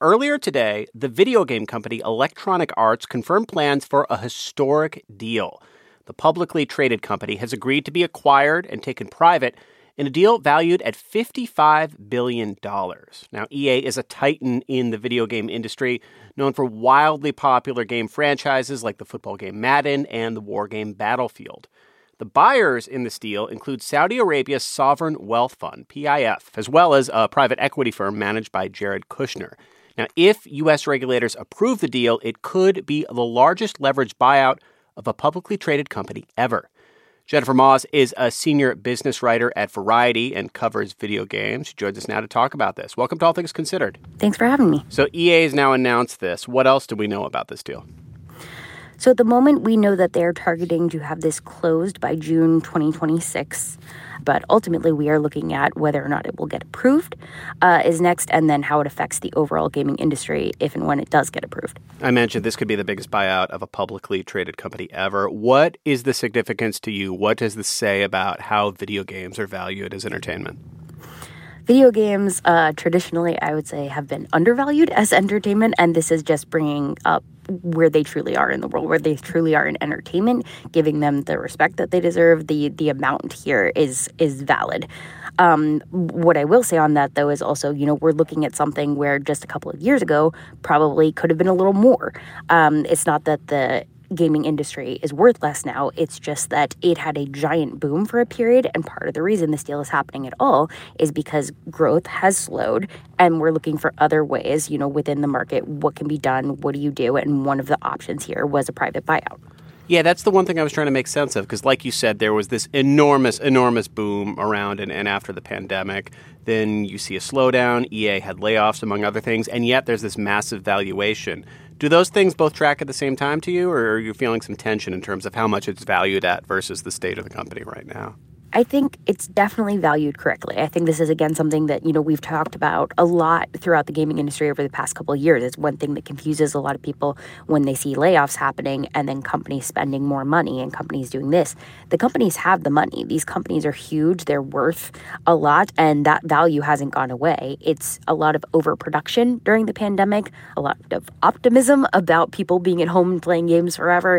earlier today, the video game company Electronic Arts confirmed plans for a historic deal. The publicly traded company has agreed to be acquired and taken private in a deal valued at $55 billion. Now, EA is a titan in the video game industry, known for wildly popular game franchises like the football game Madden and the war game Battlefield. The buyers in this deal include Saudi Arabia's Sovereign Wealth Fund, PIF, as well as a private equity firm managed by Jared Kushner. Now, if U.S. regulators approve the deal, it could be the largest leveraged buyout of a publicly traded company ever. Jennifer Moss is a senior business writer at Variety and covers video games. She joins us now to talk about this. Welcome to All Things Considered. Thanks for having me. So EA has now announced this. What else do we know about this deal? So at the moment, we know that they're targeting to have this closed by June 2026. But ultimately, we are looking at whether or not it will get approved is next, and then how it affects the overall gaming industry if and when it does get approved. I mentioned this could be the biggest buyout of a publicly traded company ever. What is the significance to you? What does this say about how video games are valued as entertainment? Video games, traditionally, I would say, have been undervalued as entertainment, and this is just bringing up where they truly are in the world, where they truly are in entertainment, giving them the respect that they deserve. The amount here is valid. What I will say on that, though, is also, we're looking at something where just a couple of years ago probably could have been a little more. It's not that the gaming industry is worth less now. It's just that it had a giant boom for a period, and part of the reason this deal is happening at all is because growth has slowed, and we're looking for other ways, within the market, what can be done, what do you do, and one of the options here was a private buyout. Yeah, that's the one thing I was trying to make sense of, because like you said, there was this enormous boom around and after the pandemic. Then you see a slowdown. EA had layoffs, among other things, and yet there's this massive valuation. Do those things both track at the same time to you, or are you feeling some tension in terms of how much it's valued at versus the state of the company right now? I think it's definitely valued correctly. I think this is, again, something that, we've talked about a lot throughout the gaming industry over the past couple of years. It's one thing that confuses a lot of people when they see layoffs happening and then companies spending more money and companies doing this. The companies have the money. These companies are huge. They're worth a lot, and that value hasn't gone away. It's a lot of overproduction during the pandemic, a lot of optimism about people being at home and playing games forever,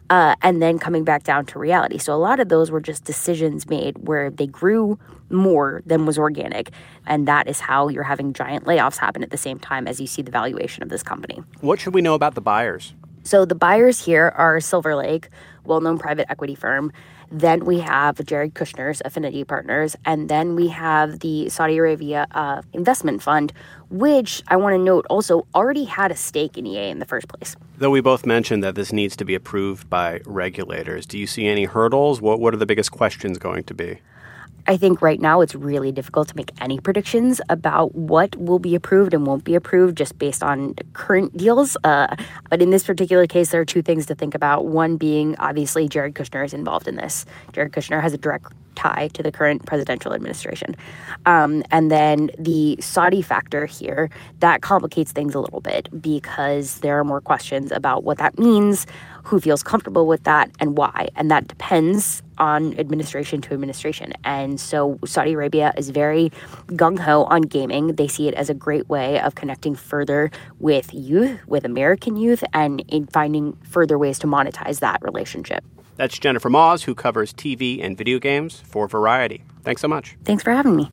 and then coming back down to reality. So a lot of those were just decisions made where they grew more than was organic. And that is how you're having giant layoffs happen at the same time as you see the valuation of this company. What should we know about the buyers? So the buyers here are Silver Lake, well-known private equity firm. Then we have Jared Kushner's Affinity Partners. And then we have the Saudi Arabia investment fund, which I want to note also already had a stake in EA in the first place. Though we both mentioned that this needs to be approved by regulators, do you see any hurdles? What are the biggest questions going to be? I think right now it's really difficult to make any predictions about what will be approved and won't be approved just based on current deals. But in this particular case, there are two things to think about. One being, obviously, Jared Kushner is involved in this. Jared Kushner has a direct tie to the current presidential administration. And then the Saudi factor here, that complicates things a little bit because there are more questions about what that means, who feels comfortable with that, and why. And that depends on administration to administration. And so Saudi Arabia is very gung-ho on gaming. They see it as a great way of connecting further with youth, with American youth, and in finding further ways to monetize that relationship. That's Jennifer Moss, who covers TV and video games for Variety. Thanks so much. Thanks for having me.